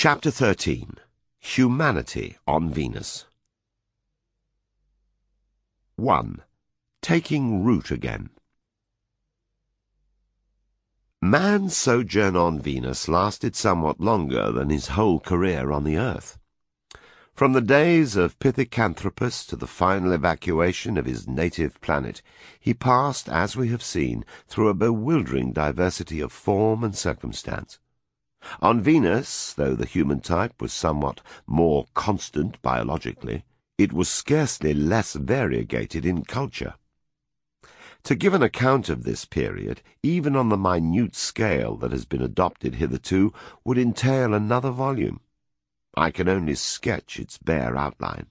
Chapter 13. Humanity on Venus. 1. Taking root again. Man's sojourn on Venus lasted somewhat longer than his whole career on the Earth. From the days of Pithecanthropus to the final evacuation of his native planet, he passed, as we have seen, through a bewildering diversity of form and circumstance. On Venus, though the human type was somewhat more constant biologically, it was scarcely less variegated in culture. To give an account of this period, even on the minute scale that has been adopted hitherto, would entail another volume. I can only sketch its bare outline.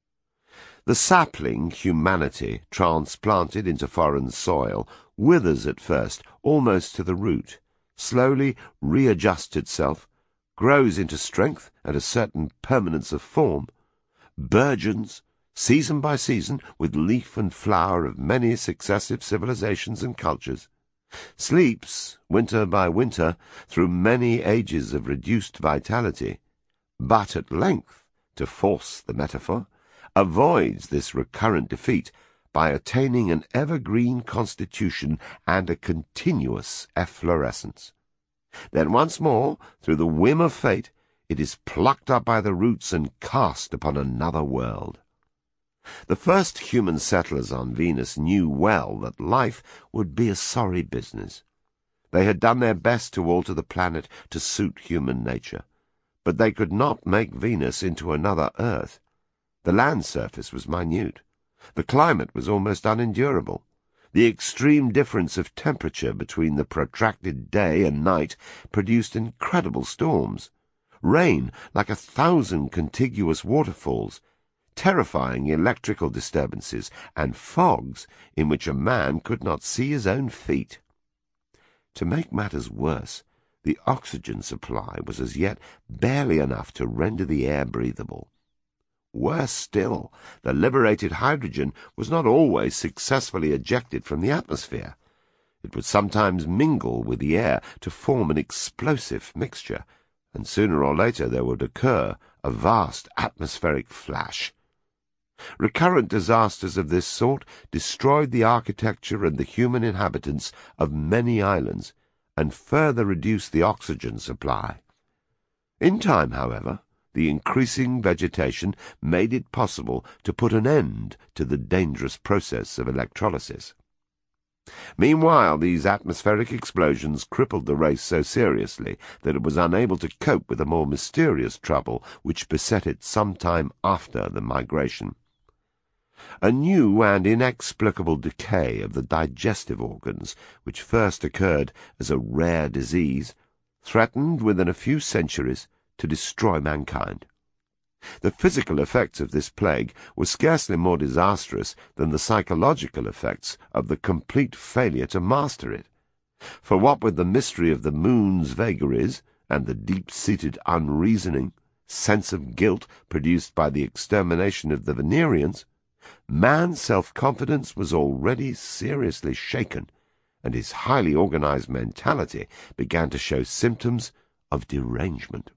The sapling humanity, transplanted into foreign soil, withers at first almost to the root, slowly readjusts itself, grows into strength and a certain permanence of form, burgeons, season by season, with leaf and flower of many successive civilizations and cultures, sleeps, winter by winter, through many ages of reduced vitality, but at length, to force the metaphor, avoids this recurrent defeat by attaining an evergreen constitution and a continuous efflorescence. Then once more, through the whim of fate, it is plucked up by the roots and cast upon another world. The first human settlers on Venus knew well that life would be a sorry business. They had done their best to alter the planet to suit human nature, but they could not make Venus into another Earth. The land surface was minute. The climate was almost unendurable. The extreme difference of temperature between the protracted day and night produced incredible storms, rain like 1,000 contiguous waterfalls, terrifying electrical disturbances, and fogs in which a man could not see his own feet. To make matters worse, the oxygen supply was as yet barely enough to render the air breathable. Worse still, the liberated hydrogen was not always successfully ejected from the atmosphere. It would sometimes mingle with the air to form an explosive mixture, and sooner or later there would occur a vast atmospheric flash. Recurrent disasters of this sort destroyed the architecture and the human inhabitants of many islands, and further reduced the oxygen supply. In time, however, the increasing vegetation made it possible to put an end to the dangerous process of electrolysis. Meanwhile, these atmospheric explosions crippled the race so seriously that it was unable to cope with the more mysterious trouble which beset it some time after the migration. A new and inexplicable decay of the digestive organs, which first occurred as a rare disease, threatened within a few centuries to destroy mankind. The physical effects of this plague were scarcely more disastrous than the psychological effects of the complete failure to master it. For what with the mystery of the moon's vagaries and the deep-seated unreasoning sense of guilt produced by the extermination of the Venerians, man's self-confidence was already seriously shaken, and his highly organized mentality began to show symptoms of derangement.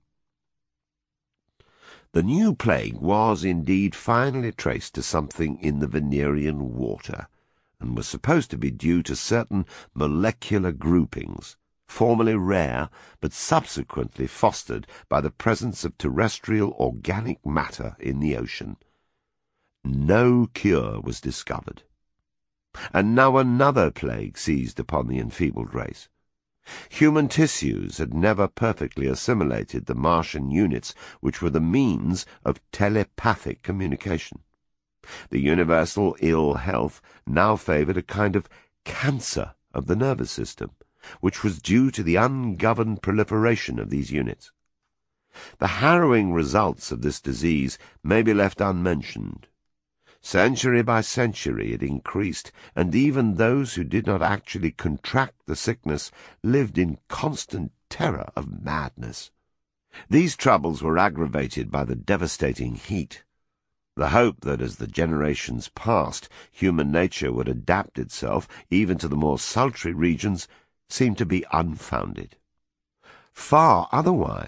The new plague was indeed finally traced to something in the Venerian water, and was supposed to be due to certain molecular groupings, formerly rare but subsequently fostered by the presence of terrestrial organic matter in the ocean. No cure was discovered, and now another plague seized upon the enfeebled race. Human tissues had never perfectly assimilated the Martian units which were the means of telepathic communication. The universal ill health now favored a kind of cancer of the nervous system, which was due to the ungoverned proliferation of these units. The harrowing results of this disease may be left unmentioned. Century by century it increased, and even those who did not actually contract the sickness lived in constant terror of madness. These troubles were aggravated by the devastating heat. The hope that as the generations passed, human nature would adapt itself even to the more sultry regions seemed to be unfounded. Far otherwise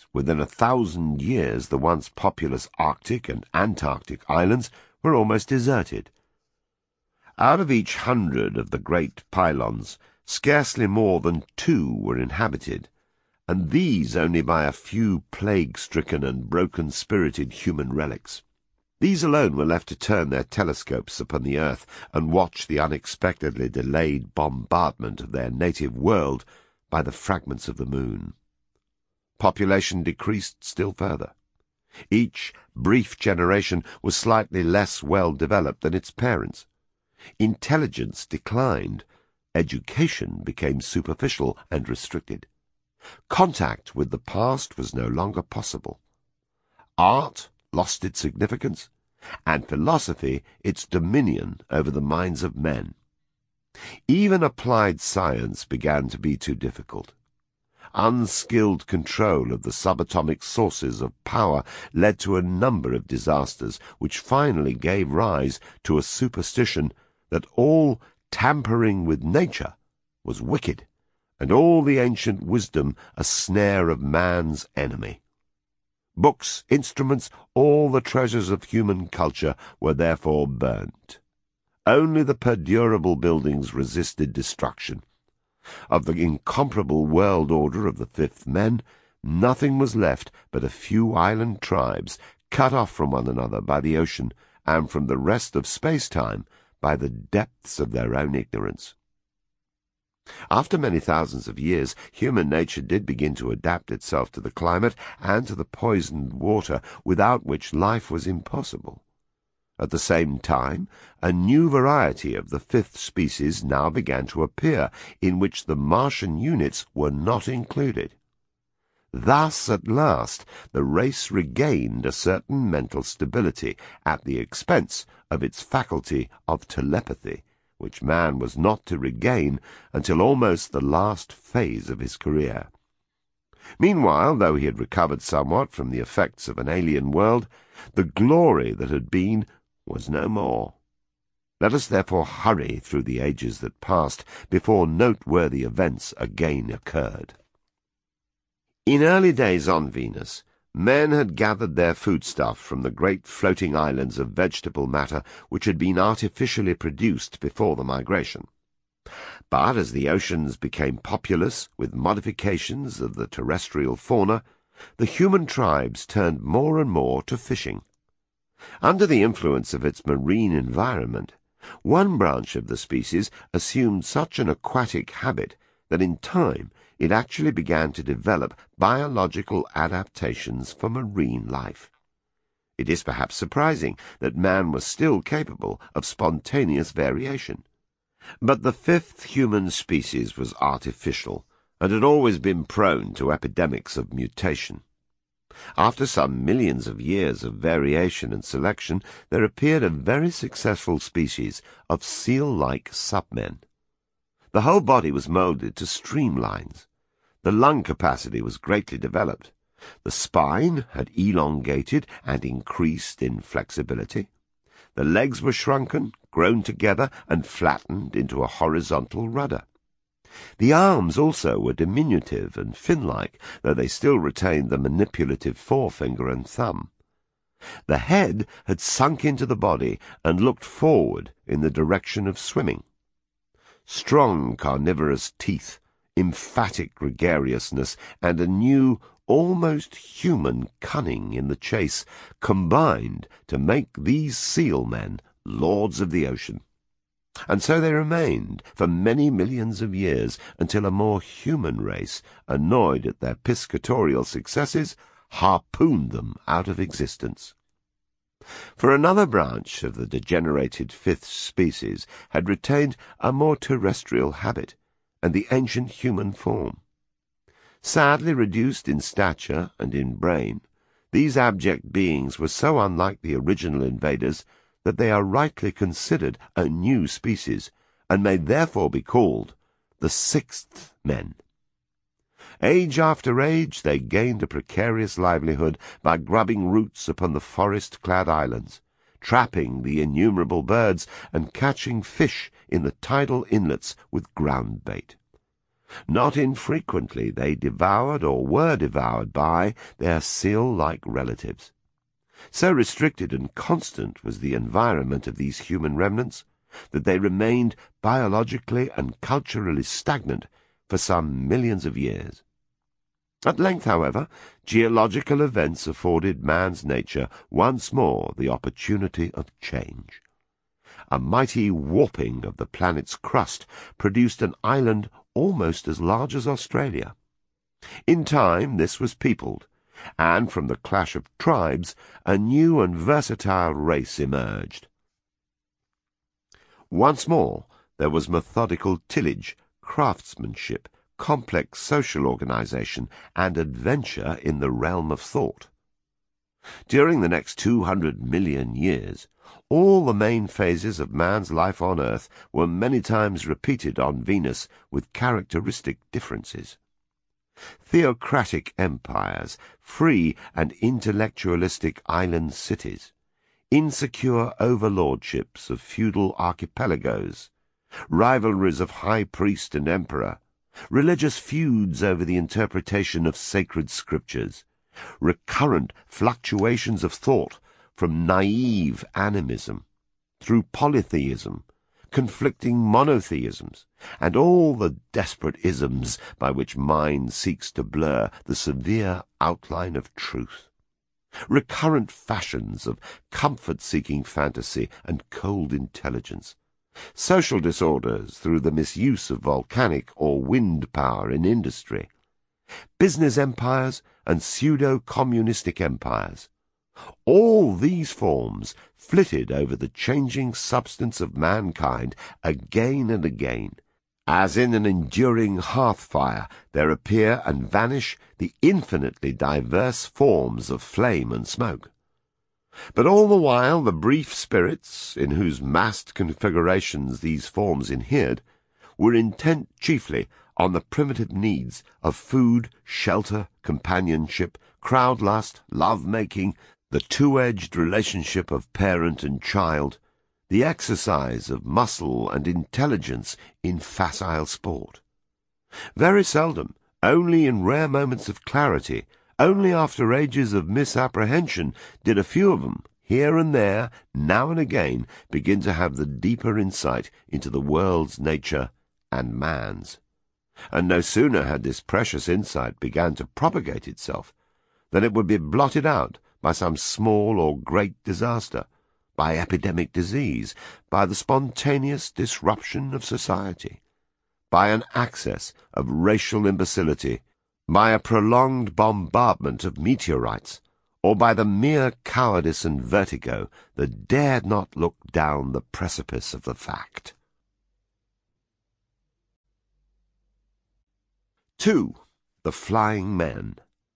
Within 1,000 years, the once populous Arctic and Antarctic islands were almost deserted. Out of each 100 of the great pylons, scarcely more than 2 were inhabited, and these only by a few plague-stricken and broken-spirited human relics. These alone were left to turn their telescopes upon the earth and watch the unexpectedly delayed bombardment of their native world by the fragments of the moon. Population decreased still further. Each brief generation was slightly less well developed than its parents. Intelligence declined. Education became superficial and restricted. Contact with the past was no longer possible. Art lost its significance, and philosophy its dominion over the minds of men. Even applied science began to be too difficult. Unskilled control of the subatomic sources of power led to a number of disasters which finally gave rise to a superstition that all tampering with nature was wicked, and all the ancient wisdom a snare of man's enemy. Books, instruments, all the treasures of human culture were therefore burnt. Only the perdurable buildings resisted destruction. Of the incomparable world order of the fifth men, nothing was left but a few island tribes cut off from one another by the ocean and from the rest of space-time by the depths of their own ignorance. After many thousands of years, human nature did begin to adapt itself to the climate and to the poisoned water without which life was impossible. At the same time, a new variety of the fifth species now began to appear, in which the Martian units were not included. Thus, at last, the race regained a certain mental stability at the expense of its faculty of telepathy, which man was not to regain until almost the last phase of his career. Meanwhile, though he had recovered somewhat from the effects of an alien world, the glory that had been was no more. Let us therefore hurry through the ages that passed before noteworthy events again occurred. In early days on Venus, men had gathered their foodstuff from the great floating islands of vegetable matter which had been artificially produced before the migration. But as the oceans became populous with modifications of the terrestrial fauna, the human tribes turned more and more to fishing. Under the influence of its marine environment, one branch of the species assumed such an aquatic habit that in time it actually began to develop biological adaptations for marine life. It is perhaps surprising that man was still capable of spontaneous variation. But the fifth human species was artificial, and had always been prone to epidemics of mutation. After some millions of years of variation and selection, there appeared a very successful species of seal-like submen. The whole body was molded to streamlines. The lung capacity was greatly developed. The spine had elongated and increased in flexibility. The legs were shrunken, grown together, and flattened into a horizontal rudder. The arms also were diminutive and fin-like, though they still retained the manipulative forefinger and thumb. The head had sunk into the body and looked forward in the direction of swimming. Strong carnivorous teeth, emphatic gregariousness, and a new, almost human cunning in the chase combined to make these seal-men lords of the ocean. And so they remained for many millions of years until a more human race, annoyed at their piscatorial successes, harpooned them out of existence. For another branch of the degenerated fifth species had retained a more terrestrial habit and the ancient human form. Sadly reduced in stature and in brain, these abject beings were so unlike the original invaders that they are rightly considered a new species, and may therefore be called the sixth men. Age after age they gained a precarious livelihood by grubbing roots upon the forest-clad islands, trapping the innumerable birds, and catching fish in the tidal inlets with ground bait. Not infrequently they devoured or were devoured by their seal-like relatives. So restricted and constant was the environment of these human remnants that they remained biologically and culturally stagnant for some millions of years. At length, however, geological events afforded man's nature once more the opportunity of change. A mighty warping of the planet's crust produced an island almost as large as Australia. In time this was peopled, and from the clash of tribes a new and versatile race emerged. Once more there was methodical tillage, craftsmanship, complex social organization, and adventure in the realm of thought. During the next 200 million years, all the main phases of man's life on Earth were many times repeated on Venus with characteristic differences. Theocratic empires, free and intellectualistic island cities, insecure overlordships of feudal archipelagos, rivalries of high priest and emperor, religious feuds over the interpretation of sacred scriptures, recurrent fluctuations of thought from naive animism through polytheism, conflicting monotheisms, and all the desperate isms by which mind seeks to blur the severe outline of truth. Recurrent fashions of comfort-seeking fantasy and cold intelligence, social disorders through the misuse of volcanic or wind power in industry, business empires and pseudo-communistic empires. All these forms flitted over the changing substance of mankind again and again, as in an enduring hearth-fire there appear and vanish the infinitely diverse forms of flame and smoke. But all the while the brief spirits, in whose massed configurations these forms inhered, were intent chiefly on the primitive needs of food, shelter, companionship, crowd-lust, love-making, the two-edged relationship of parent and child, the exercise of muscle and intelligence in facile sport. Very seldom, only in rare moments of clarity, only after ages of misapprehension, did a few of them, here and there, now and again, begin to have the deeper insight into the world's nature and man's. And no sooner had this precious insight begun to propagate itself than it would be blotted out by some small or great disaster, by epidemic disease, by the spontaneous disruption of society, by an access of racial imbecility, by a prolonged bombardment of meteorites, or by the mere cowardice and vertigo that dared not look down the precipice of the fact. 2. The Flying Men.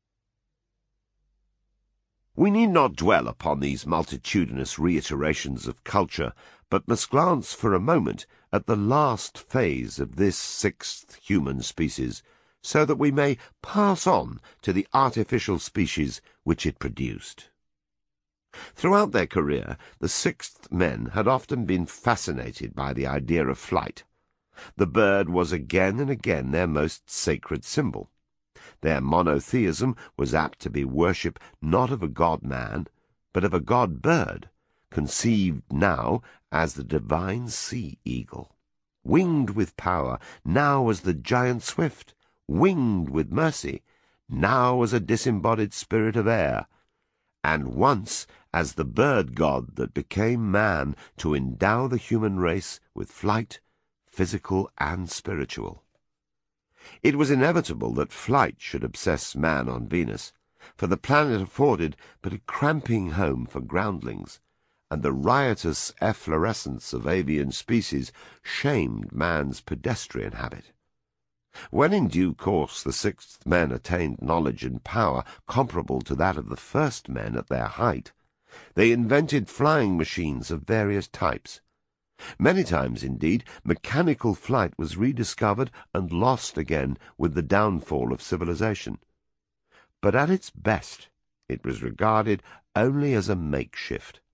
We need not dwell upon these multitudinous reiterations of culture, but must glance for a moment at the last phase of this sixth human species, so that we may pass on to the artificial species which it produced. Throughout their career, the sixth men had often been fascinated by the idea of flight. The bird was again and again their most sacred symbol. Their monotheism was apt to be worship not of a god-man, but of a god-bird, conceived now as the divine sea-eagle, winged with power, now as the giant swift, winged with mercy, now as a disembodied spirit of air, and once as the bird-god that became man to endow the human race with flight, physical and spiritual. It was inevitable that flight should obsess man on Venus, for the planet afforded but a cramping home for groundlings, and the riotous efflorescence of avian species shamed man's pedestrian habit. When in due course the sixth men attained knowledge and power comparable to that of the first men at their height, they invented flying machines of various types. Many times, indeed, mechanical flight was rediscovered and lost again with the downfall of civilization. But at its best, it was regarded only as a makeshift,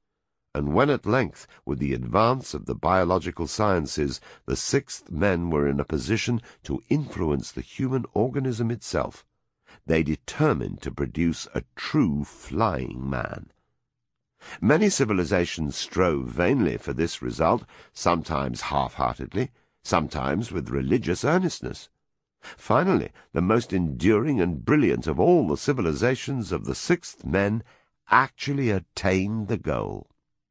and when at length, with the advance of the biological sciences, the sixth men were in a position to influence the human organism itself, they determined to produce a true flying man. Many civilizations strove vainly for this result, sometimes half-heartedly, sometimes with religious earnestness. Finally, the most enduring and brilliant of all the civilizations of the sixth men actually attained the goal.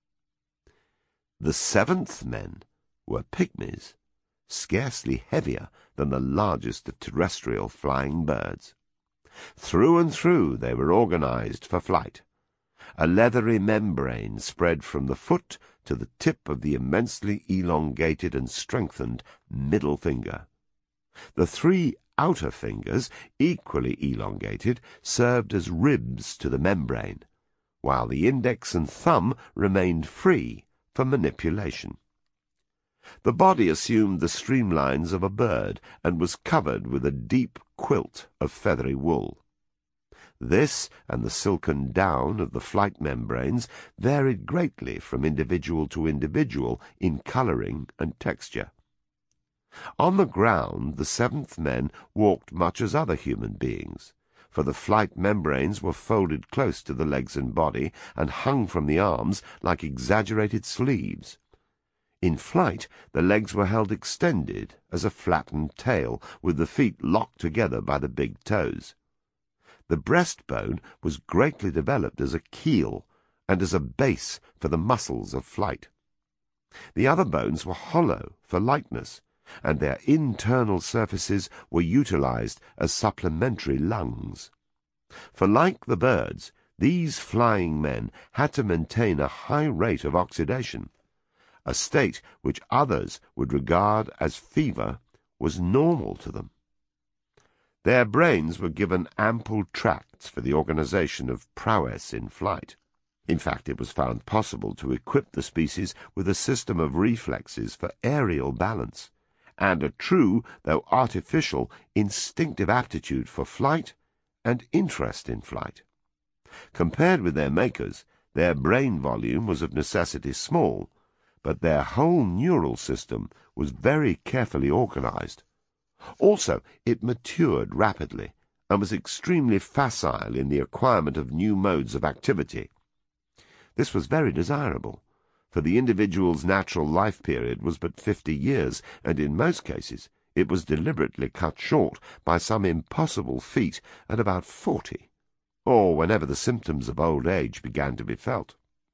The seventh men were pygmies, scarcely heavier than the largest of terrestrial flying birds. Through and through they were organized for flight. A leathery membrane spread from the foot to the tip of the immensely elongated and strengthened middle finger. The three outer fingers, equally elongated, served as ribs to the membrane, while the index and thumb remained free for manipulation. The body assumed the streamlines of a bird and was covered with a deep quilt of feathery wool. This and the silken down of the flight membranes varied greatly from individual to individual in colouring and texture. On the ground the seventh men walked much as other human beings, for the flight membranes were folded close to the legs and body and hung from the arms like exaggerated sleeves. In flight the legs were held extended as a flattened tail, with the feet locked together by the big toes. The breastbone was greatly developed as a keel and as a base for the muscles of flight. The other bones were hollow for lightness, and their internal surfaces were utilized as supplementary lungs. For like the birds, these flying men had to maintain a high rate of oxidation. A state which others would regard as fever was normal to them. Their brains were given ample tracts for the organization of prowess in flight. In fact, it was found possible to equip the species with a system of reflexes for aerial balance, and a true, though artificial, instinctive aptitude for flight and interest in flight. Compared with their makers, their brain volume was of necessity small, but their whole neural system was very carefully organized. Also, it matured rapidly, and was extremely facile in the acquirement of new modes of activity. This was very desirable, for the individual's natural life period was but 50 years, and in most cases it was deliberately cut short by some impossible feat at about 40, or whenever the symptoms of old age began to be felt.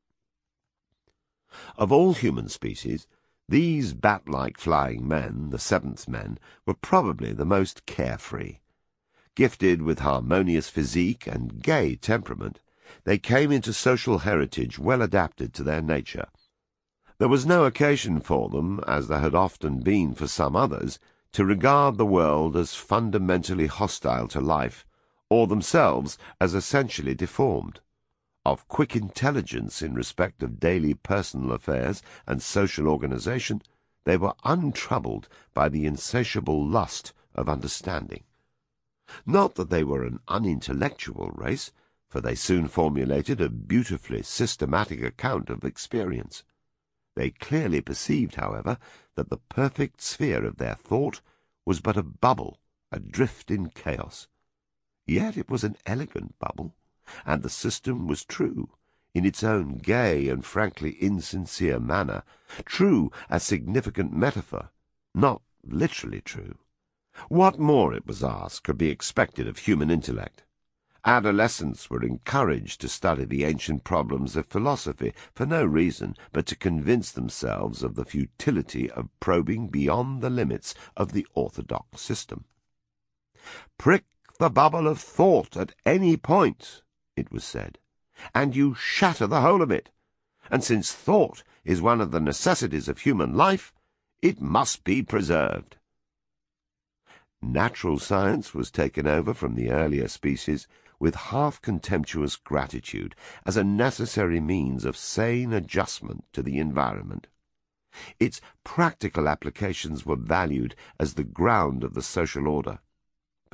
Of all human species, these bat-like flying men, the seventh men, were probably the most carefree. Gifted with harmonious physique and gay temperament, they came into social heritage well adapted to their nature. There was no occasion for them, as there had often been for some others, to regard the world as fundamentally hostile to life, or themselves as essentially deformed. Of quick intelligence in respect of daily personal affairs and social organization, they were untroubled by the insatiable lust of understanding. Not that they were an unintellectual race, for they soon formulated a beautifully systematic account of experience. They clearly perceived, however, that the perfect sphere of their thought was but a bubble adrift in chaos. Yet it was an elegant bubble, and the system was true, in its own gay and frankly insincere manner, true as significant metaphor, not literally true. What more, it was asked, could be expected of human intellect? Adolescents were encouraged to study the ancient problems of philosophy for no reason but to convince themselves of the futility of probing beyond the limits of the orthodox system. Prick the bubble of thought at any point, it was said, and you shatter the whole of it. And since thought is one of the necessities of human life, it must be preserved. Natural science was taken over from the earlier species with half-contemptuous gratitude as a necessary means of sane adjustment to the environment. Its practical applications were valued as the ground of the social order.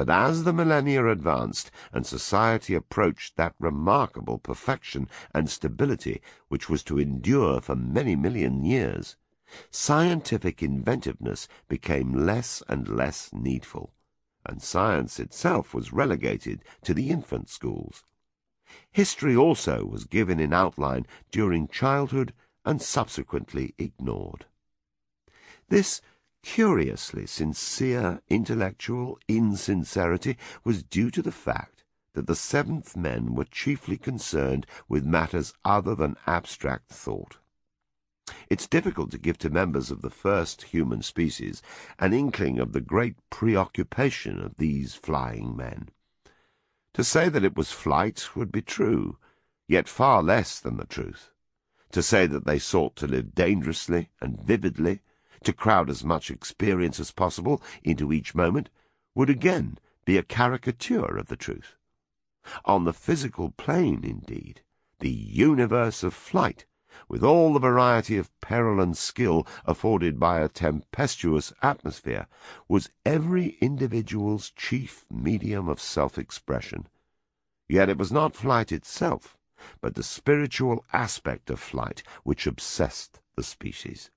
But as the millennia advanced and society approached that remarkable perfection and stability which was to endure for many million years, scientific inventiveness became less and less needful, and science itself was relegated to the infant schools. History also was given in outline during childhood and subsequently ignored. This curiously sincere intellectual insincerity was due to the fact that the seventh men were chiefly concerned with matters other than abstract thought. It's difficult to give to members of the first human species an inkling of the great preoccupation of these flying men. To say that it was flight would be true, yet far less than the truth. To say that they sought to live dangerously and vividly, to crowd as much experience as possible into each moment, would again be a caricature of the truth. On the physical plane, indeed, the universe of flight, with all the variety of peril and skill afforded by a tempestuous atmosphere, was every individual's chief medium of self-expression. Yet it was not flight itself, but the spiritual aspect of flight which obsessed the species.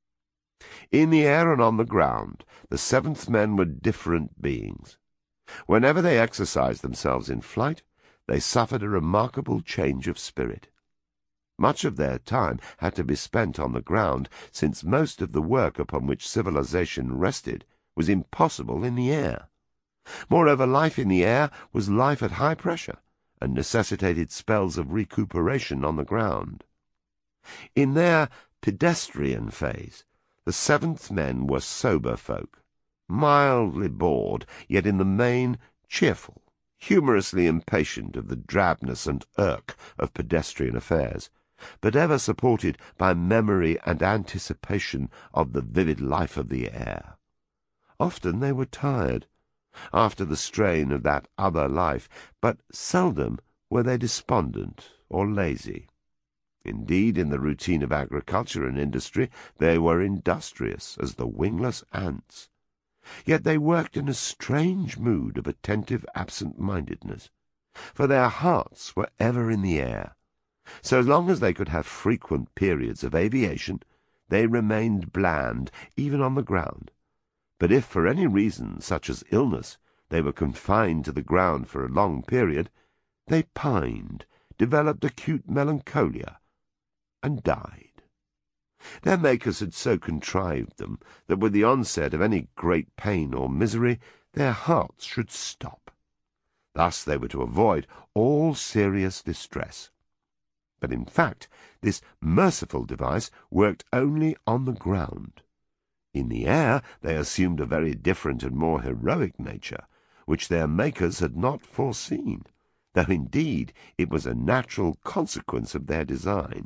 In the air and on the ground, the seventh men were different beings. Whenever they exercised themselves in flight, they suffered a remarkable change of spirit. Much of their time had to be spent on the ground, since most of the work upon which civilization rested was impossible in the air. Moreover, life in the air was life at high pressure, and necessitated spells of recuperation on the ground. In their pedestrian phase, the seventh men were sober folk, mildly bored, yet in the main cheerful, humorously impatient of the drabness and irk of pedestrian affairs, but ever supported by memory and anticipation of the vivid life of the air. Often they were tired, after the strain of that other life, but seldom were they despondent or lazy. Indeed, in the routine of agriculture and industry, they were industrious as the wingless ants. Yet they worked in a strange mood of attentive absent-mindedness, for their hearts were ever in the air. So long as they could have frequent periods of aviation, they remained bland even on the ground. But if for any reason, such as illness, they were confined to the ground for a long period, they pined, developed acute melancholia, and died. Their makers had so contrived them that with the onset of any great pain or misery, their hearts should stop. Thus they were to avoid all serious distress. But in fact, this merciful device worked only on the ground. In the air they assumed a very different and more heroic nature, which their makers had not foreseen, though indeed it was a natural consequence of their design.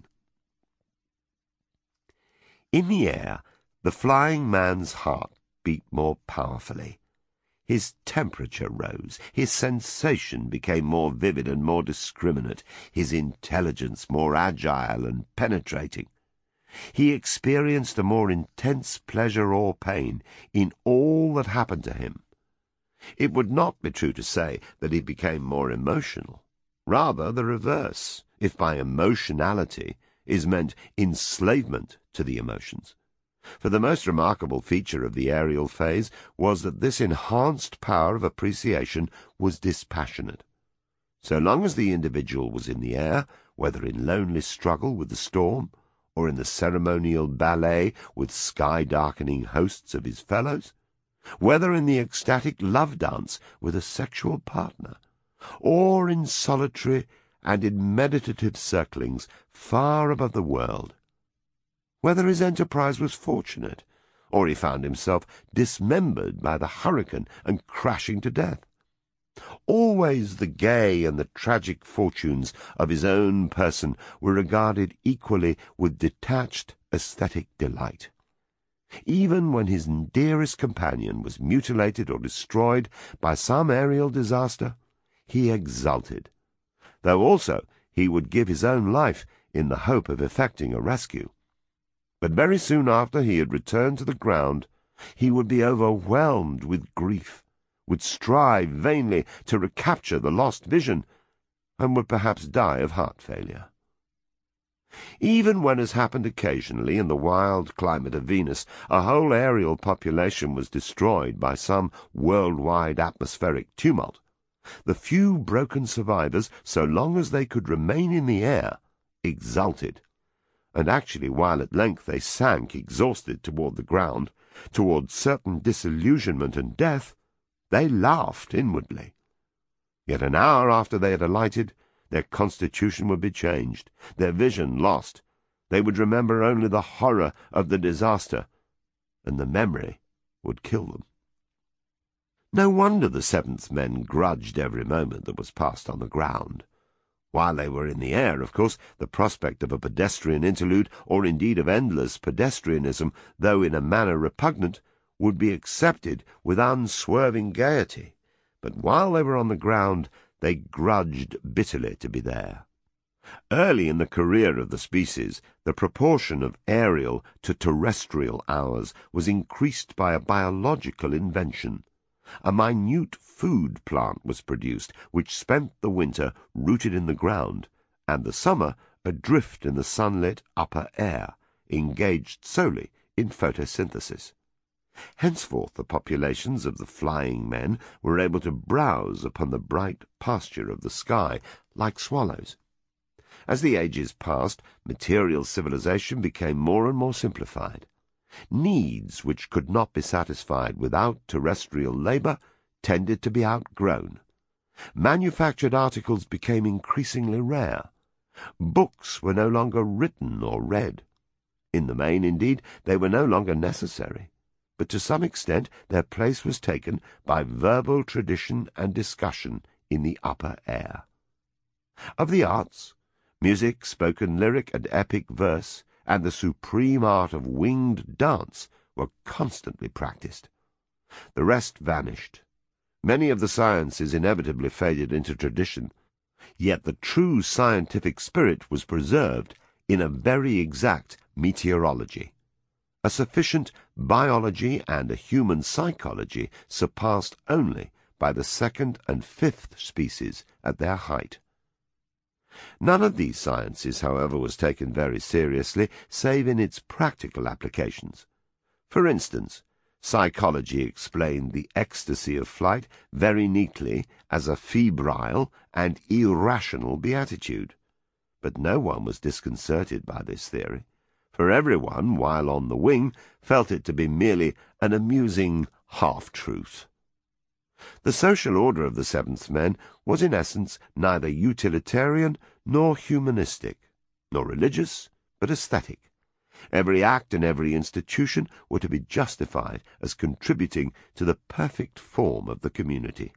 In the air, the flying man's heart beat more powerfully. His temperature rose, his sensation became more vivid and more discriminate, his intelligence more agile and penetrating. He experienced a more intense pleasure or pain in all that happened to him. It would not be true to say that he became more emotional. Rather the reverse, if by emotionality is meant enslavement to the emotions. For the most remarkable feature of the aerial phase was that this enhanced power of appreciation was dispassionate. So long as the individual was in the air, whether in lonely struggle with the storm, or in the ceremonial ballet with sky-darkening hosts of his fellows, whether in the ecstatic love dance with a sexual partner, or in solitary and in meditative circlings far above the world, whether his enterprise was fortunate, or he found himself dismembered by the hurricane and crashing to death, always the gay and the tragic fortunes of his own person were regarded equally with detached aesthetic delight. Even when his dearest companion was mutilated or destroyed by some aerial disaster, he exulted, though also he would give his own life in the hope of effecting a rescue. But very soon after he had returned to the ground, he would be overwhelmed with grief would strive vainly to recapture the lost vision, and would perhaps die of heart failure. Even when, as happened occasionally in the wild climate of Venus, a whole aerial population was destroyed by some worldwide atmospheric tumult, the few broken survivors, so long as they could remain in the air, exulted. And actually, while at length they sank exhausted toward the ground, toward certain disillusionment and death, they laughed inwardly. Yet an hour after they had alighted, their constitution would be changed, their vision lost. They would remember only the horror of the disaster, and the memory would kill them. No wonder the seventh men grudged every moment that was passed on the ground. While they were in the air, of course, the prospect of a pedestrian interlude, or indeed of endless pedestrianism, though in a manner repugnant, would be accepted with unswerving gaiety. But while they were on the ground, they grudged bitterly to be there. Early in the career of the species, the proportion of aerial to terrestrial hours was increased by a biological invention. A minute food plant was produced, which spent the winter rooted in the ground, and the summer adrift in the sunlit upper air, engaged solely in photosynthesis. Henceforth the populations of the flying men were able to browse upon the bright pasture of the sky like swallows. As the ages passed, material civilization became more and more simplified. Needs which could not be satisfied without terrestrial labor tended to be outgrown. Manufactured articles became increasingly rare. Books were no longer written or read. In the main, indeed, they were no longer necessary, but to some extent their place was taken by verbal tradition and discussion in the upper air. Of the arts, music, spoken lyric and epic verse, and the supreme art of winged dance were constantly practiced. The rest vanished. Many of the sciences inevitably faded into tradition, yet the true scientific spirit was preserved in a very exact meteorology. A sufficient biology and a human psychology surpassed only by the second and fifth species at their height. None of these sciences, however, was taken very seriously, save in its practical applications. For instance, psychology explained the ecstasy of flight very neatly as a febrile and irrational beatitude. But no one was disconcerted by this theory, for everyone, while on the wing, felt it to be merely an amusing half-truth. The social order of the seventh men was in essence neither utilitarian nor humanistic, nor religious, but aesthetic. Every act and every institution were to be justified as contributing to the perfect form of the community.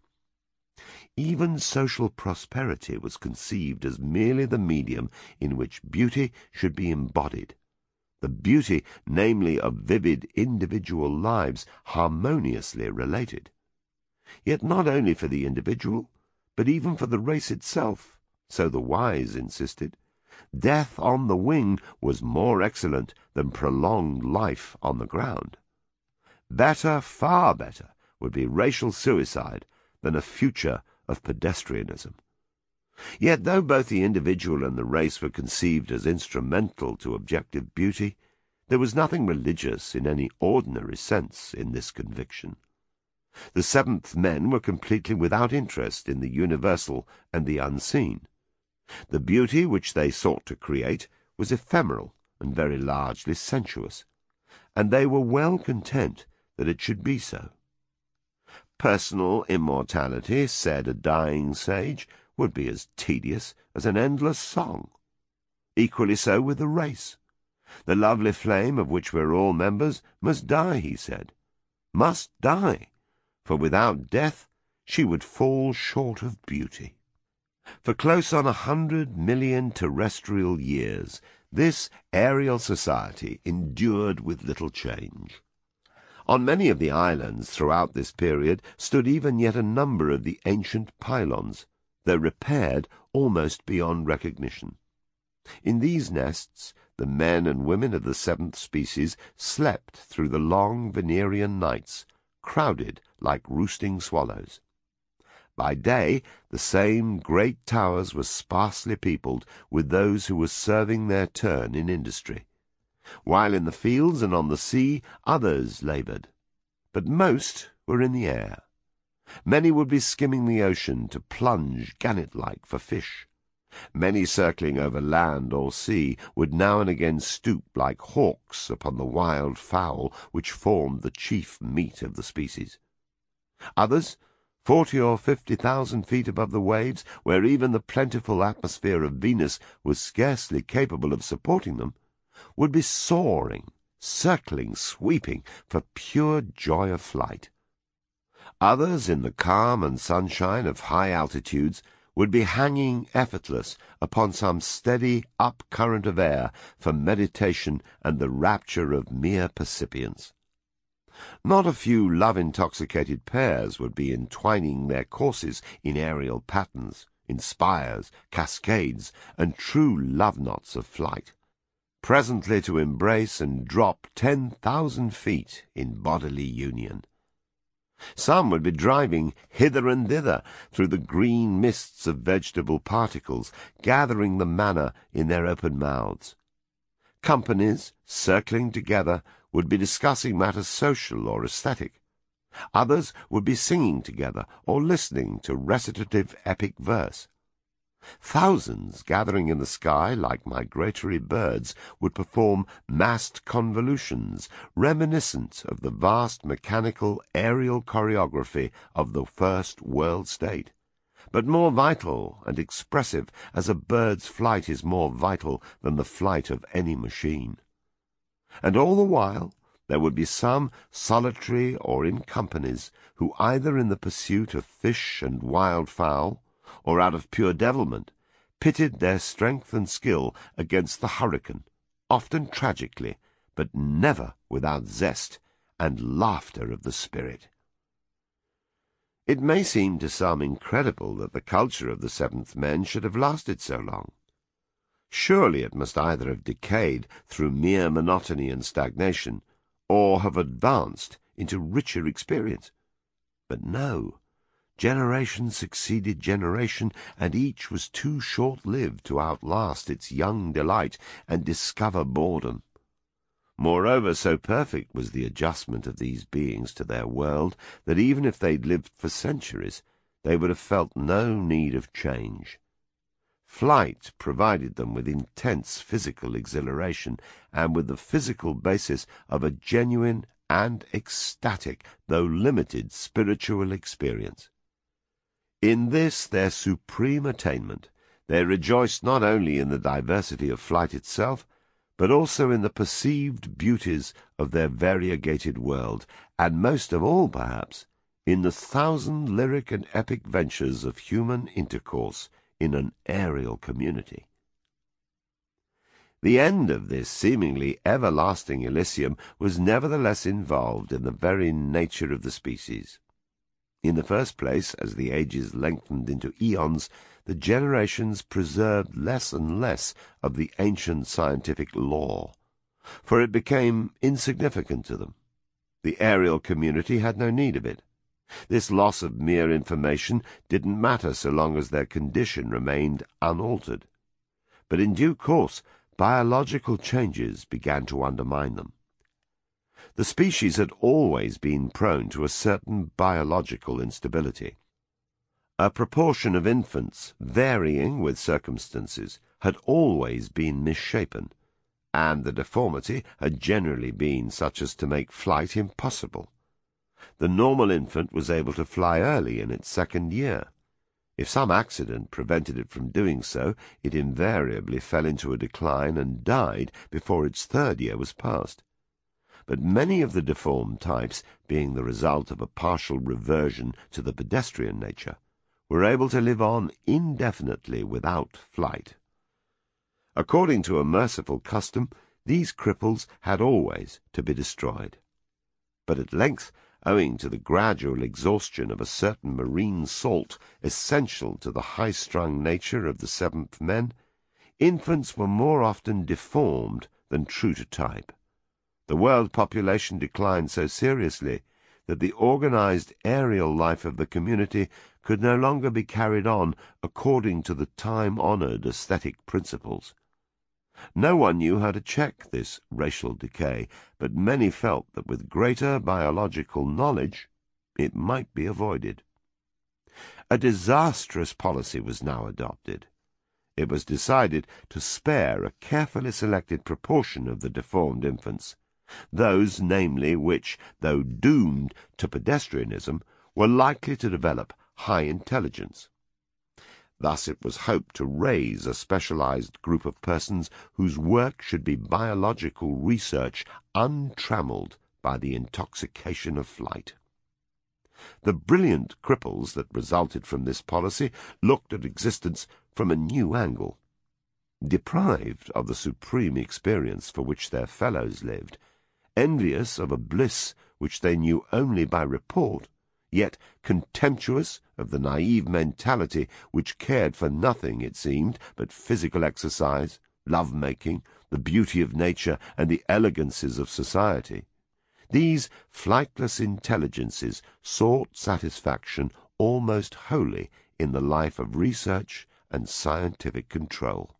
Even social prosperity was conceived as merely the medium in which beauty should be embodied, the beauty, namely, of vivid individual lives harmoniously related. Yet not only for the individual, but even for the race itself, so the wise insisted, death on the wing was more excellent than prolonged life on the ground. Better, far better, would be racial suicide than a future of pedestrianism. Yet though both the individual and the race were conceived as instrumental to objective beauty, there was nothing religious in any ordinary sense in this conviction. The seventh men were completely without interest in the universal and the unseen. The beauty which they sought to create was ephemeral and very largely sensuous, and they were well content that it should be so. Personal immortality, said a dying sage, would be as tedious as an endless song. Equally so with the race. The lovely flame of which we're all members must die, he said, must die, for without death she would fall short of beauty. For close on 100 million terrestrial years, this aerial society endured with little change. On many of the islands throughout this period stood even yet a number of the ancient pylons, though repaired almost beyond recognition. In these nests the men and women of the seventh species slept through the long Venerian nights, crowded like roosting swallows. By day, the same great towers were sparsely peopled with those who were serving their turn in industry, while in the fields and on the sea others laboured, but most were in the air. Many would be skimming the ocean to plunge gannet-like for fish. Many circling over land or sea would now and again stoop like hawks upon the wild fowl which formed the chief meat of the species. Others, 40 or 50,000 feet above the waves, where even the plentiful atmosphere of Venus was scarcely capable of supporting them, would be soaring, circling, sweeping, for pure joy of flight. Others, in the calm and sunshine of high altitudes, would be hanging effortless upon some steady up-current of air for meditation and the rapture of mere percipience. Not a few love-intoxicated pairs would be entwining their courses in aerial patterns, in spires, cascades, and true love-knots of flight, presently to embrace and drop 10,000 feet in bodily union. Some would be driving hither and thither through the green mists of vegetable particles, gathering the manna in their open mouths. Companies, circling together, would be discussing matters social or aesthetic. Others would be singing together or listening to recitative epic verse. Thousands, gathering in the sky like migratory birds, would perform massed convolutions reminiscent of the vast mechanical aerial choreography of the first world state, but more vital and expressive as a bird's flight is more vital than the flight of any machine. And all the while there would be some solitary or in companies who, either in the pursuit of fish and wild fowl, or out of pure devilment, pitted their strength and skill against the hurricane, often tragically, but never without zest and laughter of the spirit. It may seem to some incredible that the culture of the Seventh Men should have lasted so long. Surely it must either have decayed through mere monotony and stagnation, or have advanced into richer experience. But no. Generation succeeded generation, and each was too short-lived to outlast its young delight and discover boredom. Moreover, so perfect was the adjustment of these beings to their world that even if they'd lived for centuries, they would have felt no need of change. Flight provided them with intense physical exhilaration and with the physical basis of a genuine and ecstatic, though limited, spiritual experience. In this their supreme attainment, they rejoiced not only in the diversity of flight itself, but also in the perceived beauties of their variegated world, and most of all, perhaps, in the 1,000 lyric and epic ventures of human intercourse in an aerial community. The end of this seemingly everlasting Elysium was nevertheless involved in the very nature of the species. In the first place, as the ages lengthened into eons, the generations preserved less and less of the ancient scientific law, for it became insignificant to them. The aerial community had no need of it. This loss of mere information didn't matter so long as their condition remained unaltered. But in due course, biological changes began to undermine them. The species had always been prone to a certain biological instability. A proportion of infants, varying with circumstances, had always been misshapen, and the deformity had generally been such as to make flight impossible. The normal infant was able to fly early in its second year. If some accident prevented it from doing so, it invariably fell into a decline and died before its third year was past. But many of the deformed types, being the result of a partial reversion to the pedestrian nature, were able to live on indefinitely without flight. According to a merciful custom, these cripples had always to be destroyed. But at length, owing to the gradual exhaustion of a certain marine salt essential to the high-strung nature of the Seventh Men, infants were more often deformed than true to type. The world population declined so seriously that the organized aerial life of the community could no longer be carried on according to the time-honored aesthetic principles. No one knew how to check this racial decay, but many felt that with greater biological knowledge it might be avoided. A disastrous policy was now adopted. It was decided to spare a carefully selected proportion of the deformed infants, those, namely, which, though doomed to pedestrianism, were likely to develop high intelligence. Thus it was hoped to raise a specialized group of persons whose work should be biological research untrammeled by the intoxication of flight. The brilliant cripples that resulted from this policy looked at existence from a new angle. Deprived of the supreme experience for which their fellows lived, envious of a bliss which they knew only by report, yet contemptuous of the naive mentality which cared for nothing, it seemed, but physical exercise, love-making, the beauty of nature, and the elegances of society, these flightless intelligences sought satisfaction almost wholly in the life of research and scientific control.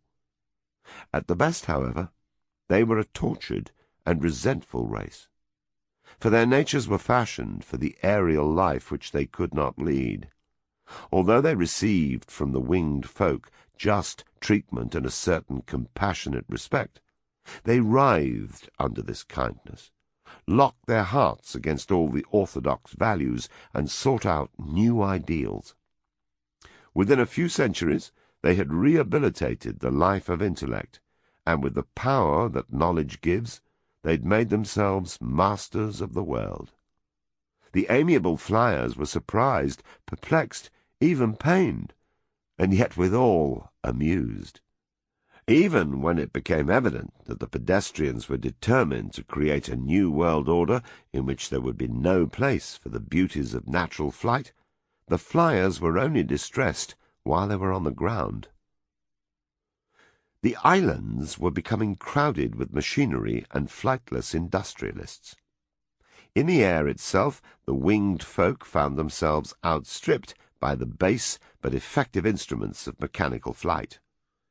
At the best, however, they were a tortured and resentful race, for their natures were fashioned for the aerial life which they could not lead. Although they received from the winged folk just treatment and a certain compassionate respect, they writhed under this kindness, locked their hearts against all the orthodox values, and sought out new ideals. Within a few centuries they had rehabilitated the life of intellect, and with the power that knowledge gives, they'd made themselves masters of the world. The amiable flyers were surprised, perplexed, even pained, and yet withal amused. Even when it became evident that the pedestrians were determined to create a new world order in which there would be no place for the beauties of natural flight, the flyers were only distressed while they were on the ground. The islands were becoming crowded with machinery and flightless industrialists. In the air itself, the winged folk found themselves outstripped by the base but effective instruments of mechanical flight.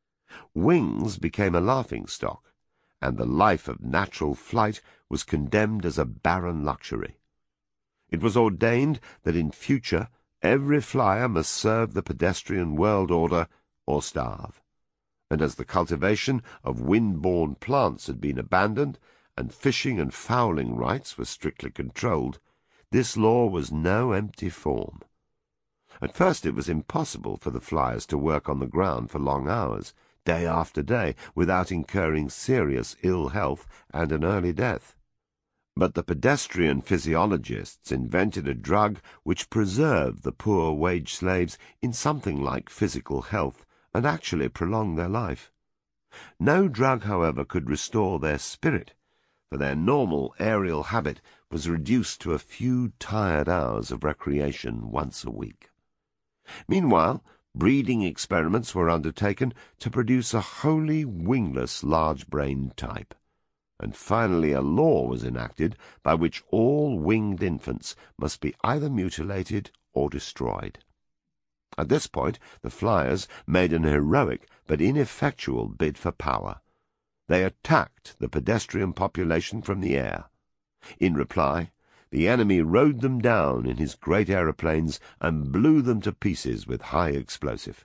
Wings became a laughing-stock, and the life of natural flight was condemned as a barren luxury. It was ordained that in future every flyer must serve the pedestrian world order or starve. And as the cultivation of wind-borne plants had been abandoned, and fishing and fowling rights were strictly controlled, this law was no empty form. At first it was impossible for the flyers to work on the ground for long hours, day after day, without incurring serious ill health and an early death. But the pedestrian physiologists invented a drug which preserved the poor wage slaves in something like physical health, and actually prolonged their life. No drug, however, could restore their spirit, for their normal aerial habit was reduced to a few tired hours of recreation once a week. Meanwhile, breeding experiments were undertaken to produce a wholly wingless large-brained type, and finally a law was enacted by which all winged infants must be either mutilated or destroyed. At this point the flyers made an heroic but ineffectual bid for power. They attacked the pedestrian population from the air. In reply, the enemy rode them down in his great aeroplanes and blew them to pieces with high explosive.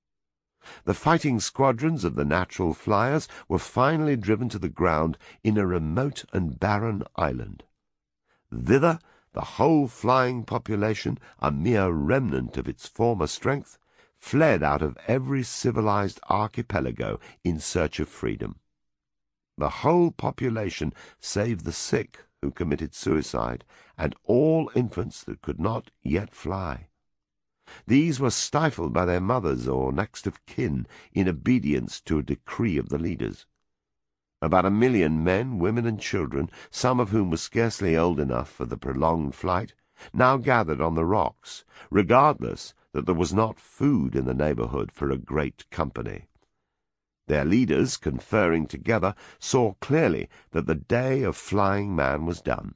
The fighting squadrons of the natural flyers were finally driven to the ground in a remote and barren island. Thither the whole flying population, a mere remnant of its former strength, fled out of every civilized archipelago in search of freedom. The whole population, save the sick who committed suicide, and all infants that could not yet fly. These were stifled by their mothers or next of kin in obedience to a decree of the leaders. About 1 million men, women, and children, some of whom were scarcely old enough for the prolonged flight, now gathered on the rocks, regardless that there was not food in the neighborhood for a great company. Their leaders, conferring together, saw clearly that the day of flying man was done,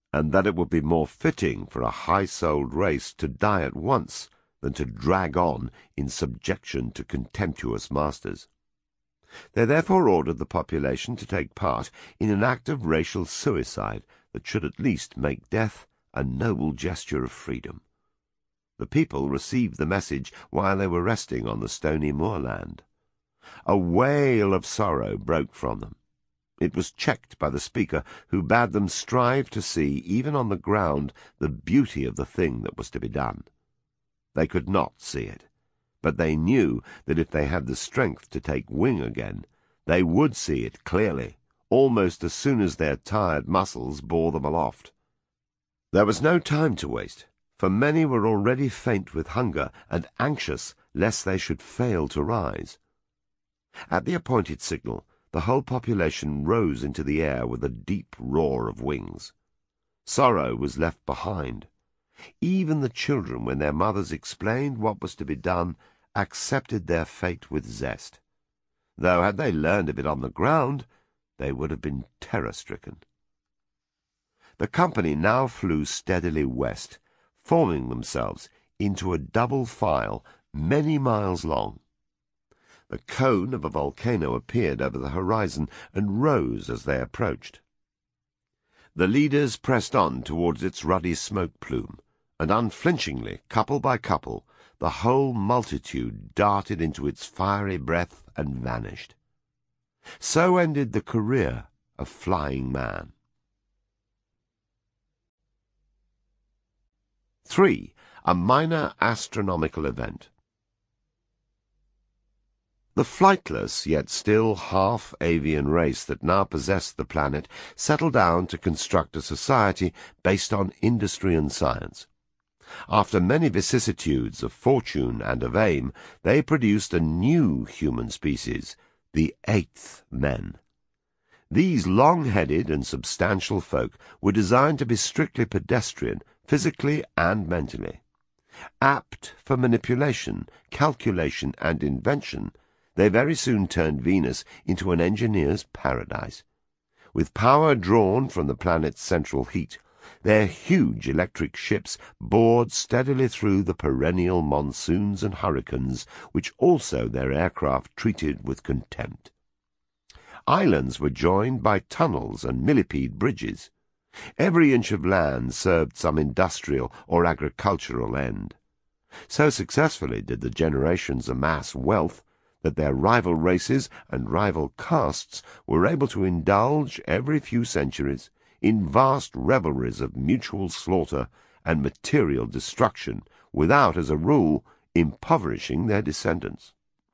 and that it would be more fitting for a high-souled race to die at once than to drag on in subjection to contemptuous masters. They therefore ordered the population to take part in an act of racial suicide that should at least make death a noble gesture of freedom. The people received the message while they were resting on the stony moorland. A wail of sorrow broke from them. It was checked by the speaker, who bade them strive to see, even on the ground, the beauty of the thing that was to be done. They could not see it, but they knew that if they had the strength to take wing again, they would see it clearly, almost as soon as their tired muscles bore them aloft. There was no time to waste, for many were already faint with hunger and anxious lest they should fail to rise. At the appointed signal, the whole population rose into the air with a deep roar of wings. Sorrow was left behind. Even the children, when their mothers explained what was to be done, accepted their fate with zest, though had they learned of it on the ground, they would have been terror-stricken. The company now flew steadily west, forming themselves into a double file many miles long. The cone of a volcano appeared over the horizon and rose as they approached. The leaders pressed on towards its ruddy smoke plume, and unflinchingly, couple by couple, the whole multitude darted into its fiery breath and vanished. So ended the career of Flying Man. 3. A minor astronomical event. The flightless, yet still half-avian race that now possessed the planet settled down to construct a society based on industry and science. After many vicissitudes of fortune and of aim, they produced a new human species, the Eighth Men. These long-headed and substantial folk were designed to be strictly pedestrian, physically and mentally. Apt for manipulation, calculation, and invention, they very soon turned Venus into an engineer's paradise. With power drawn from the planet's central heat, their huge electric ships bored steadily through the perennial monsoons and hurricanes, which also their aircraft treated with contempt. Islands were joined by tunnels and millipede bridges. Every inch of land served some industrial or agricultural end. So successfully did the generations amass wealth that their rival races and rival castes were able to indulge every few centuries in vast revelries of mutual slaughter and material destruction without, as a rule, impoverishing their descendants.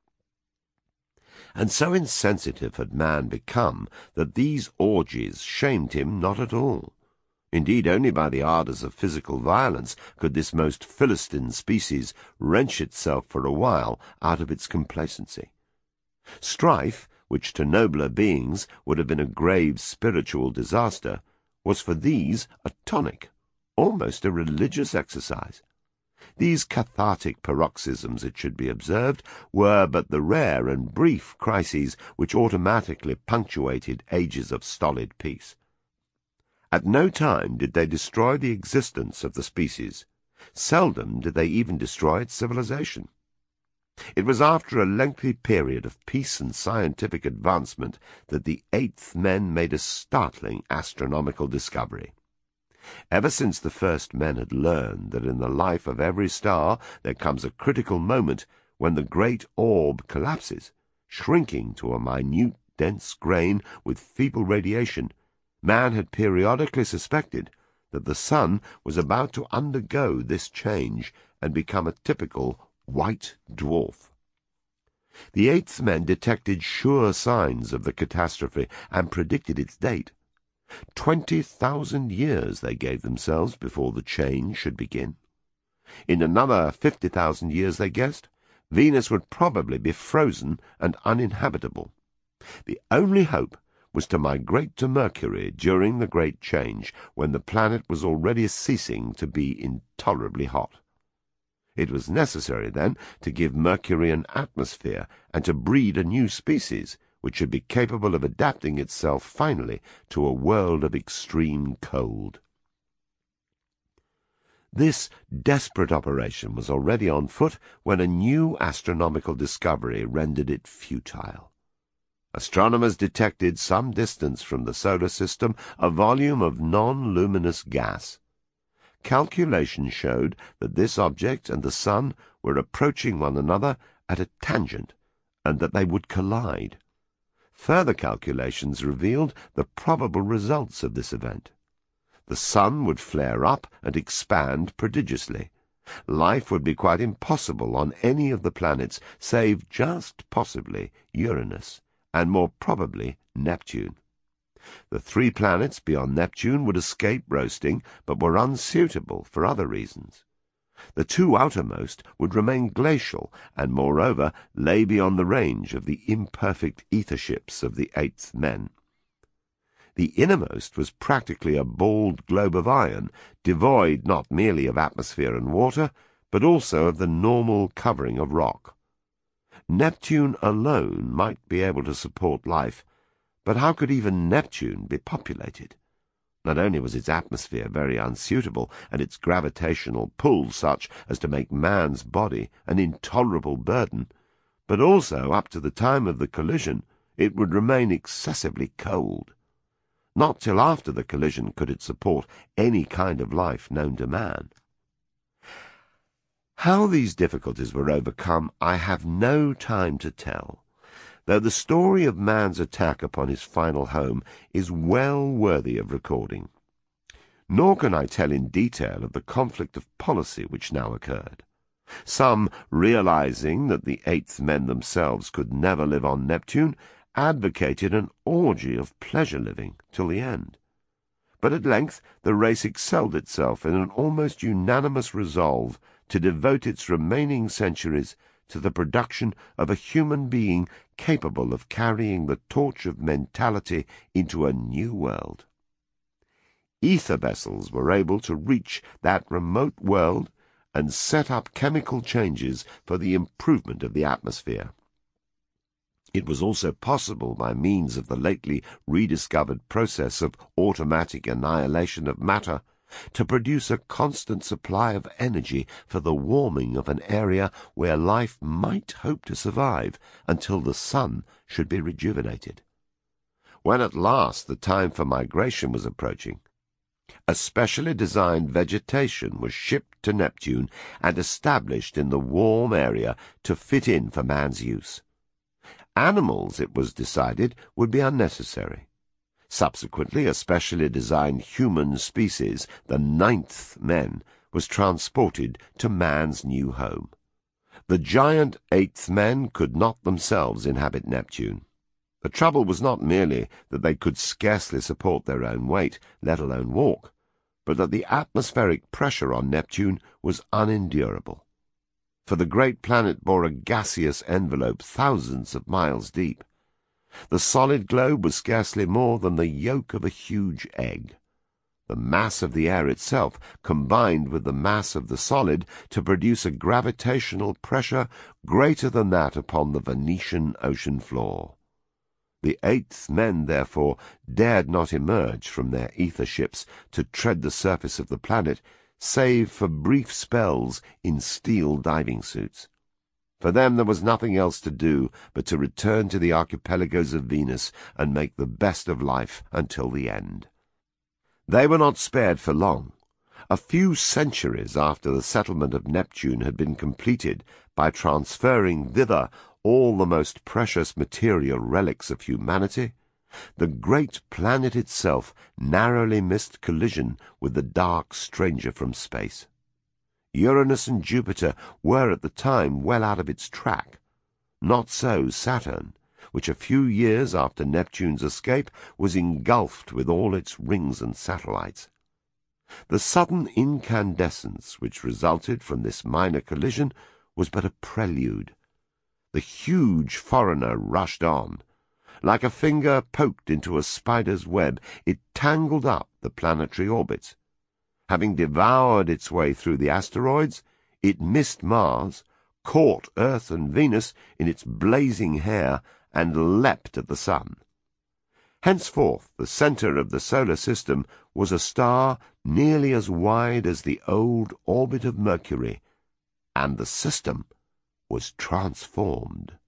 And so insensitive had man become that these orgies shamed him not at all. Indeed, only by the ardours of physical violence could this most Philistine species wrench itself for a while out of its complacency. Strife, which to nobler beings would have been a grave spiritual disaster, was for these a tonic, almost a religious exercise. These cathartic paroxysms, it should be observed, were but the rare and brief crises which automatically punctuated ages of stolid peace. At no time did they destroy the existence of the species. Seldom did they even destroy its civilization. It was after a lengthy period of peace and scientific advancement that the Eighth Men made a startling astronomical discovery. Ever since the first men had learned that in the life of every star there comes a critical moment when the great orb collapses, shrinking to a minute, dense grain with feeble radiation, man had periodically suspected that the sun was about to undergo this change and become a typical white dwarf. The Eighth Men detected sure signs of the catastrophe and predicted its date. 20,000 years they gave themselves before the change should begin. In another 50,000 years, they guessed, Venus would probably be frozen and uninhabitable. The only hope was to migrate to Mercury during the great change, when the planet was already ceasing to be intolerably hot. It was necessary, then, to give Mercury an atmosphere and to breed a new species, which should be capable of adapting itself finally to a world of extreme cold. This desperate operation was already on foot when a new astronomical discovery rendered it futile. Astronomers detected some distance from the solar system a volume of non-luminous gas. Calculations showed that this object and the Sun were approaching one another at a tangent, and that they would collide. Further calculations revealed the probable results of this event. The Sun would flare up and expand prodigiously. Life would be quite impossible on any of the planets, save just possibly Uranus, and more probably Neptune. The 3 planets beyond Neptune would escape roasting, but were unsuitable for other reasons. The 2 outermost would remain glacial, and moreover lay beyond the range of the imperfect ether ships of the 8th men. The innermost was practically a bald globe of iron, devoid not merely of atmosphere and water, but also of the normal covering of rock. Neptune alone might be able to support life, but how could even Neptune be populated? Not only was its atmosphere very unsuitable, and its gravitational pull such as to make man's body an intolerable burden, but also, up to the time of the collision, it would remain excessively cold. Not till after the collision could it support any kind of life known to man. How these difficulties were overcome I have no time to tell, though the story of man's attack upon his final home is well worthy of recording. Nor can I tell in detail of the conflict of policy which now occurred. Some, realizing that the 8th men themselves could never live on Neptune, advocated an orgy of pleasure-living till the end. But at length the race excelled itself in an almost unanimous resolve to devote its remaining centuries to the production of a human being capable of carrying the torch of mentality into a new world. Ether vessels were able to reach that remote world and set up chemical changes for the improvement of the atmosphere. It was also possible, by means of the lately rediscovered process of automatic annihilation of matter, to produce a constant supply of energy for the warming of an area where life might hope to survive until the Sun should be rejuvenated. When at last the time for migration was approaching, a specially designed vegetation was shipped to Neptune and established in the warm area to fit in for man's use. Animals, it was decided, would be unnecessary. Subsequently, a specially designed human species, the 9th men, was transported to man's new home. The giant 8th men could not themselves inhabit Neptune. The trouble was not merely that they could scarcely support their own weight, let alone walk, but that the atmospheric pressure on Neptune was unendurable. For the great planet bore a gaseous envelope thousands of miles deep. The solid globe was scarcely more than the yolk of a huge egg. The mass of the air itself combined with the mass of the solid to produce a gravitational pressure greater than that upon the Venetian ocean floor. The 8th men, therefore, dared not emerge from their ether ships to tread the surface of the planet, save for brief spells in steel diving suits. For them there was nothing else to do but to return to the archipelagos of Venus and make the best of life until the end. They were not spared for long. A few centuries after the settlement of Neptune had been completed by transferring thither all the most precious material relics of humanity, the great planet itself narrowly missed collision with the dark stranger from space. Uranus and Jupiter were at the time well out of its track. Not so Saturn, which a few years after Neptune's escape was engulfed with all its rings and satellites. The sudden incandescence which resulted from this minor collision was but a prelude. The huge foreigner rushed on. Like a finger poked into a spider's web, it tangled up the planetary orbits. Having devoured its way through the asteroids, it missed Mars, caught Earth and Venus in its blazing hair, and leapt at the Sun. Henceforth the centre of the solar system was a star nearly as wide as the old orbit of Mercury, and the system was transformed.